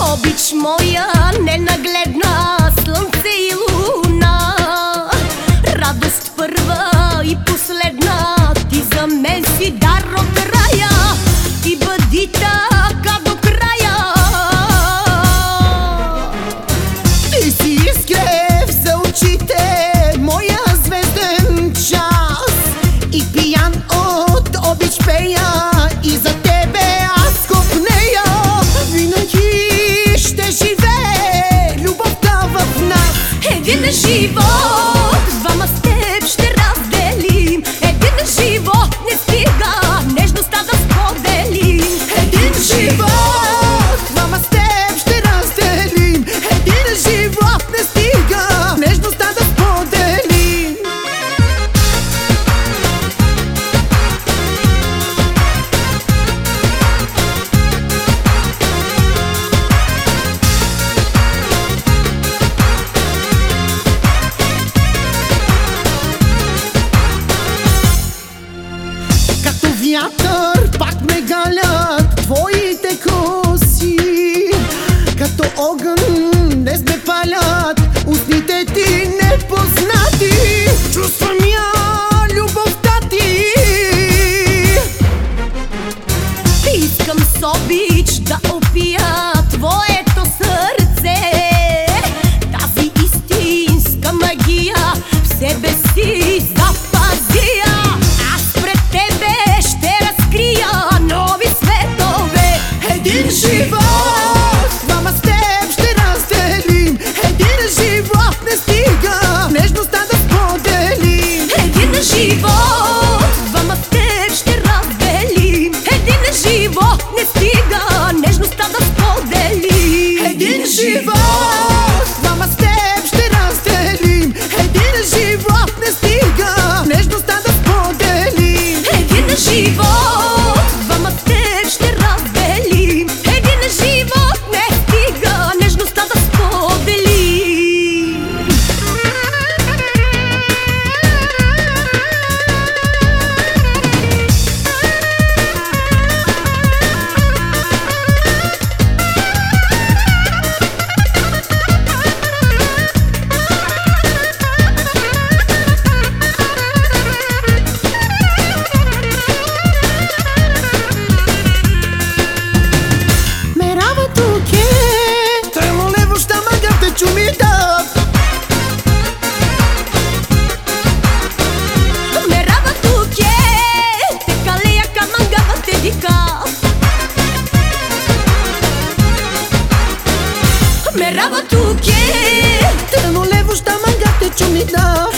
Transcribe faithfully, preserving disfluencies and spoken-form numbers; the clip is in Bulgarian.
Обич моя ненагледна, слънце и луна, радост първа и последна, ти за мен си дар от рая и бъди така до края. Ти си изгрев за очите, моя звезден час, и пиян от обич пея, и за тебе аз копнея. Винаги ще живее любовта в нас. Един живот, двама с теб ще разделим. Един живот не стига нежността да споделим. Един живот, двама с теб ще разделим. Един живот не стига нежността да споделим. Като вятър пак ме галят твоите коси, като огън днес ме палят устните ти непознати. Чувствам я любовта ти. Искам с обич да опия твоето сърце, тази истинска магия в себе си запазия. Аз пред тебе ще разкрия нови светове. Един живот, двама с теб ще разделим. Един живот не стига нежността да споделим. Един живот, двама с теб ще разделим. Един живот не стига нежността да споделим. Един живот, двама с теб ще разделим. Един живот не стига нежността да споделим. Един живот, двама с теб ще разделим. Един живот не стига нежността да споделим. Meravatu che te volevo sta magate ciumita. Meravatu che te kaleja kad mangava te dika. Meravatu che Te volevo sta magate ciumita.